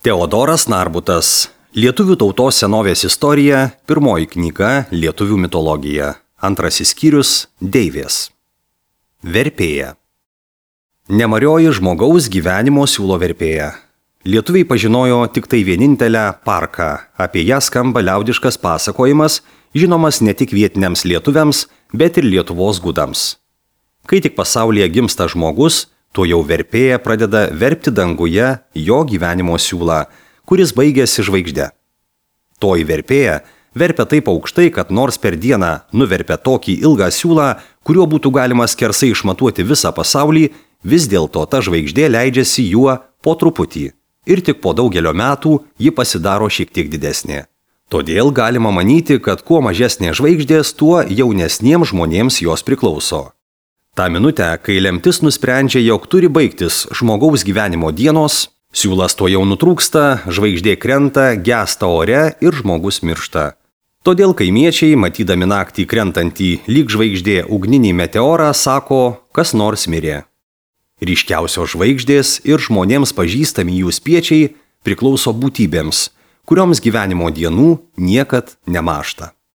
Teodoras Narbutas. Lietuvių tautos senovės istorija. Pirmoji knyga Lietuvių mitologija. Antrasis skyrius Deivės. Verpėja. Nemarioji žmogaus gyvenimo siūlo verpėja. Lietuviai pažinojo tik tai vienintelę parką. Apie ją skamba liaudiškas pasakojimas, žinomas ne tik vietiniams lietuviams, bet ir Lietuvos gudams. Kai tik pasaulyje gimsta žmogus, tuo jau verpėja pradeda verpti danguje jo gyvenimo siūlą, kuris baigėsi žvaigžde. Toji verpėja verpia taip aukštai, kad nors per dieną nuverpia tokį ilgą siūlą, kuriuo būtų galima skersai išmatuoti visą pasaulį, vis dėlto ta žvaigždė leidžiasi juo po truputį ir tik po daugelio metų ji pasidaro šiek tiek didesnė. Todėl galima manyti, kad kuo mažesnė žvaigždės, tuo jaunesniems žmonėms jos priklauso. Ta minutę, kai lemtis nusprendžia, jog turi baigtis žmogaus gyvenimo dienos, siūlas to jau nutrūksta, žvaigždė krenta, gęsta ore ir žmogus miršta. Todėl kaimiečiai, matydami naktį krentantį lyg žvaigždė ugninį meteorą, sako, kas nors mirė. Ryškiausios žvaigždės ir žmonėms pažįstami jų spiečiai priklauso būtybėms, kurioms gyvenimo dienų niekad nemažta.